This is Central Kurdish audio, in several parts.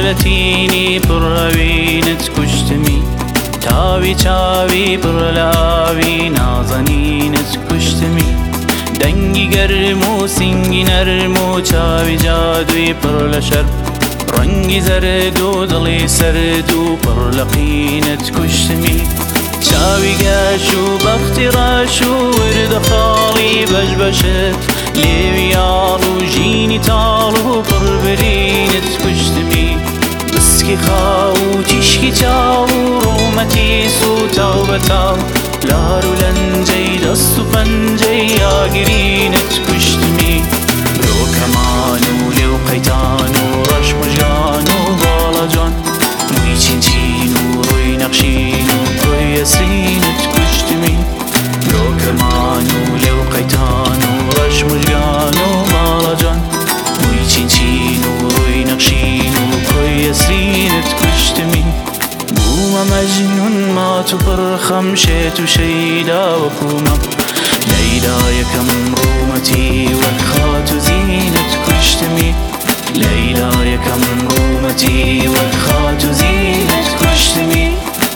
لتيني برأوينت كشتمي تاوي تاوي برلاوي نازنينت كشتمي دنگی گرم و سنگی نرم و چاوی جادوی پر لشر رنگی زرد و دلی سرد و پر لقینت کشتمی چاوی گاش و بختی راش و ورد خالی بش بشت لیوی یار و جینی تال و پر برینت کشتمی بسکی خواو تشکی چاو رومتی سو تاو بتاو لارو لنجي دست و پنجي آگرینت کشتمی برو کمانو لیو قیتانو رش مجانو بالا جان موی چین چینو روی نقشینو روی اسرینت کشتمی برو کمانو لیو قیتانو رش مجانو بالا جان موی چین چینو روی نقشینو روی اسرینت کشتمی بوما مجنون ما تبرخم شيت شيدا وكوما ليلى يكم رومتي والخات زينت كشتمي ليلى يكم رومتي والخات زينت كشتمي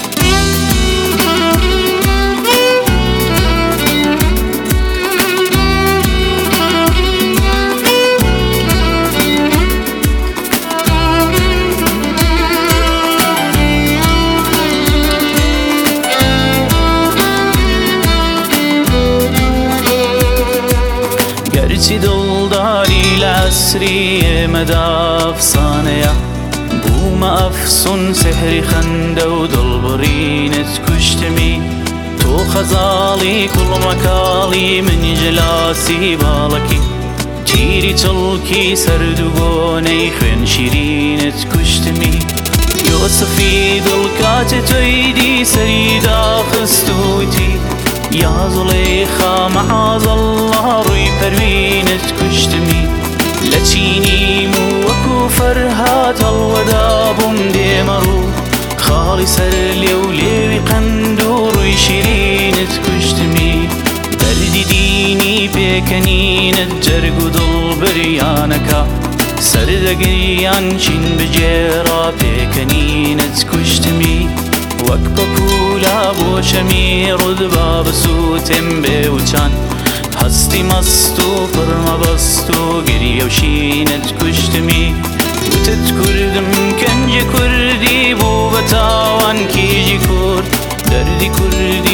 گرچی دلداری العسری مداف صانية بوم أفسن سحر خنده و دلبرینت کشتمی تو خزالی كل مكالي من جلاسي بالكي تيري تلكي سردقوني خن شيرينت كشتمي يوسفي دلكات تيدي سريدا خستوتي يا زليخا معاذ الله روي پروينت كشتمي لچيني مو وكو فرهات الودابم ديمرو خالي سرلي وليوي قندو روي شيرينت كشتمي دردي ديني بيكنينت جرقو دل بريانكا سردقريان شين بجيرا بيكنينت كشتمي وكبكولا بوشمي رد سوتم بوچان هستي مستو فرما بستو گري وشينت كشتمي وتتكردم كنج كردي بو بتاوان كيجي كرد دردي كردي